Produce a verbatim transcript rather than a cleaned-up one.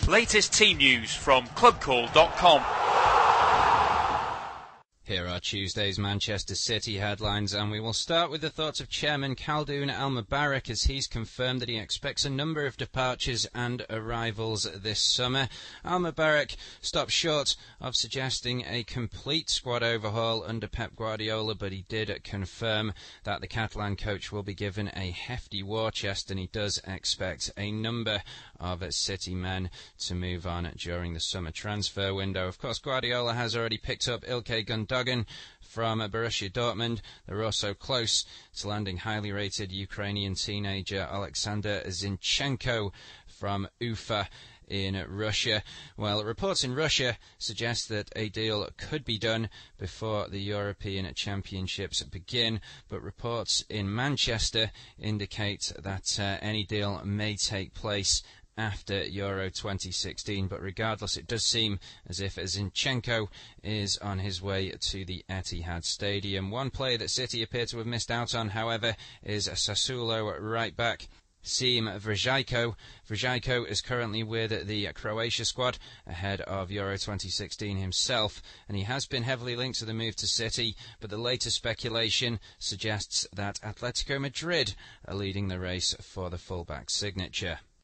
Latest team news from club call dot com. Here are Tuesday's Manchester City headlines, and we will start with the thoughts of Chairman Khaldoon Al-Mubarak, as he's confirmed that he expects a number of departures and arrivals this summer. Al-Mubarak stopped short of suggesting a complete squad overhaul under Pep Guardiola, but he did confirm that the Catalan coach will be given a hefty war chest, and he does expect a number of City men to move on during the summer transfer window. Of course, Guardiola has already picked up Ilkay Gundogan from Borussia Dortmund. They're also close to landing highly rated Ukrainian teenager Alexander Zinchenko from Ufa in Russia. Well, reports in Russia suggest that a deal could be done before the European Championships begin, but reports in Manchester indicate that uh, any deal may take place after Euro twenty sixteen, but regardless, it does seem as if Zinchenko is on his way to the Etihad Stadium. One player that City appear to have missed out on, however, is Sassuolo right-back Sim Vrsaljko. Vrsaljko is currently with the Croatia squad ahead of Euro twenty sixteen himself, and he has been heavily linked to the move to City, but the latest speculation suggests that Atletico Madrid are leading the race for the fullback signature.